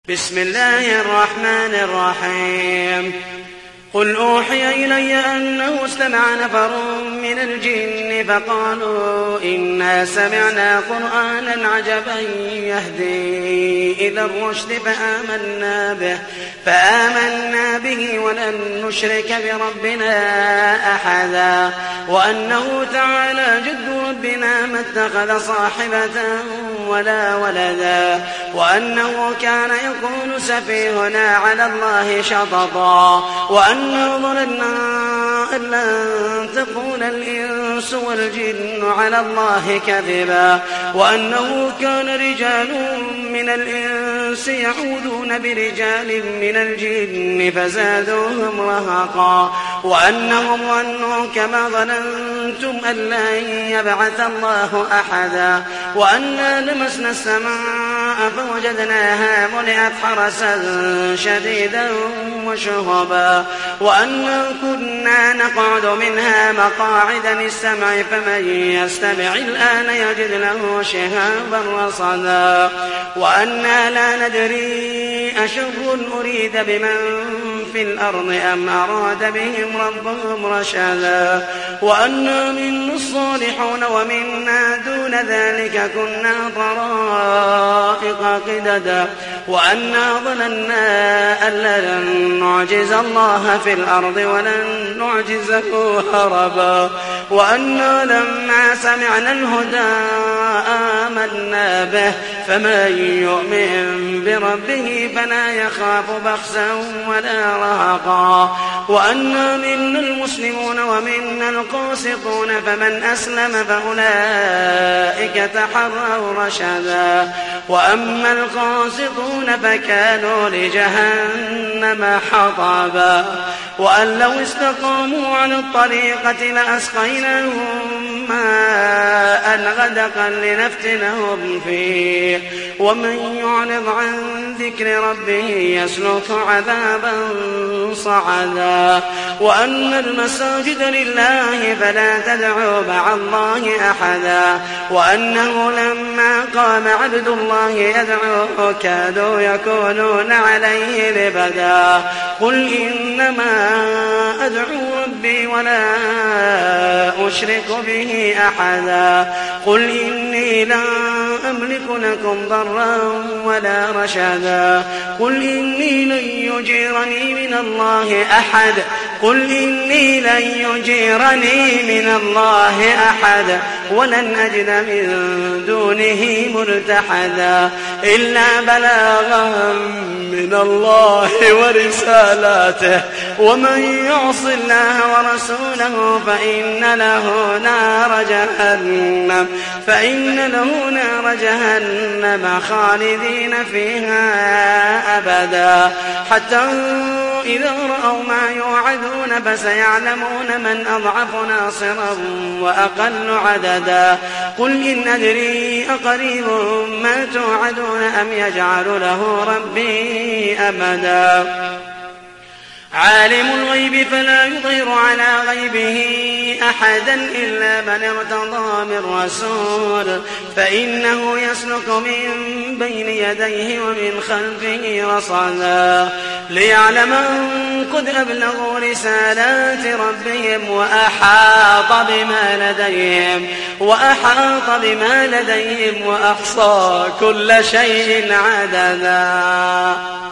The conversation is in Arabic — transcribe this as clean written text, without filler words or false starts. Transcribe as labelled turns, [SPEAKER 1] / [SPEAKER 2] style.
[SPEAKER 1] بسم الله الرحمن الرحيم. قل أوحي إلي أنه استمع نفر من الجن فقالوا إنا سمعنا قرآنا عجبا يهدي إلى الرشد فآمنا به ولن نشرك بربنا أحدا وأنه تعالى جد ربنا ما اتخذ صاحبة ولا ولدا وأنه كان يقول سفيهنا على الله شططا وأنه ظننا أن لن تكون الإنس والجن على الله كذبا وأنه كان رجال من الإنس يعوذون برجال من الجن فزادوهم رهقا وأنهم ظنوا كما ظننتم أن لن يبعث الله أحدا وأنا لمسنا السماء فوجدناها ملئت حرسا شديدا وشهبا وأنا كنا نقعد منها مقاعد للسمع فمن يستمع الآن يجد له شهابا رصدا وأنا لا ندري أشر أريد بمن في الأرض أم أراد بهم ربهم رشدا وأنا منا الصالحون ومنا دون ذلك كنا طرائق قددا وأنا ظننا أن لن نعجز الله في الأرض ولن نعجزه هربا وأنا لما سمعنا الهدى آمنا به فمن يؤمن بربه فلا يخاف بخسا ولا رهقا وأنا منا المسلمون ومنا القاسطون فمن أسلم فأولئك تحروا رشدا وأما القاسطون فكانوا لجهنم حطبا وأن لو استقاموا على الطريقة لأسقيناهم ماء غدقا لنفتنهم فيه ومن يعرض عن ذكر ربه يسلك عذابا صعدا وأن المساجد لله فلا تدعوا مع الله أحدا وأنه لما قام عبد الله يدعوه كادوا يكونون عليه لبدا قل إنما أدعو ربي ولا أشرك به أحدا قل إني لا أملك لكم ضرا ولا رشدا قل إني لن يجيرني من الله أحد قل إني لن يجيرني من الله أحد ولن أجد من دونه ملتحدا إلا بلاغا من الله ورسالاته ومن يعص الله ورسوله فإن له نار جهنم خالدين فيها أبدا حتى إذا رأوا ما يوعدون فسيعلمون من أضعف ناصرا وأقل عددا قل إن أدري أقريب ما توعدون أم يجعل له ربي أمدا عالم الغيب فلا يظهر على غيبه أحدا إلا من ارتضى من رسول فإنه يسلك من بين يديه ومن خلفه رصدا ليعلم أن قد أبلغوا رسالات ربهم وأحاط بما لديهم وأحصى كل شيء عددا.